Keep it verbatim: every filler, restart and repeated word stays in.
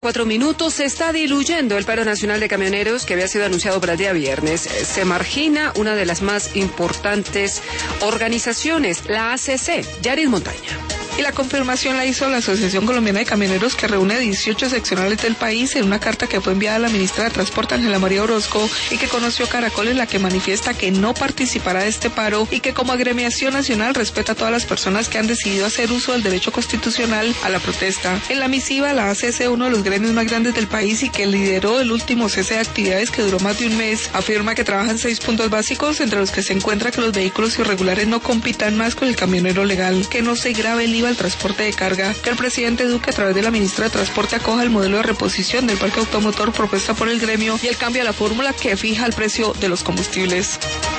Cuatro minutos, se está diluyendo el paro nacional de camioneros que había sido anunciado para el día viernes. Se margina una de las más importantes organizaciones, la A C C. Yaris Montaña. Y la confirmación la hizo la Asociación Colombiana de Camioneros, que reúne dieciocho seccionales del país, en una carta que fue enviada a la ministra de Transporte, Ángela María Orozco, y que conoció Caracol, en la que manifiesta que no participará de este paro y que como agremiación nacional respeta a todas las personas que han decidido hacer uso del derecho constitucional a la protesta. En la misiva, la A C C, uno de los gremios más grandes del país y que lideró el último cese de actividades que duró más de un mes, afirma que trabajan seis puntos básicos, entre los que se encuentra que los vehículos irregulares no compitan más con el camionero legal, que no se grave el I V A al transporte de carga, que el presidente Duque, a través de la ministra de Transporte, acoja el modelo de reposición del parque automotor propuesta por el gremio y el cambio a la fórmula que fija el precio de los combustibles.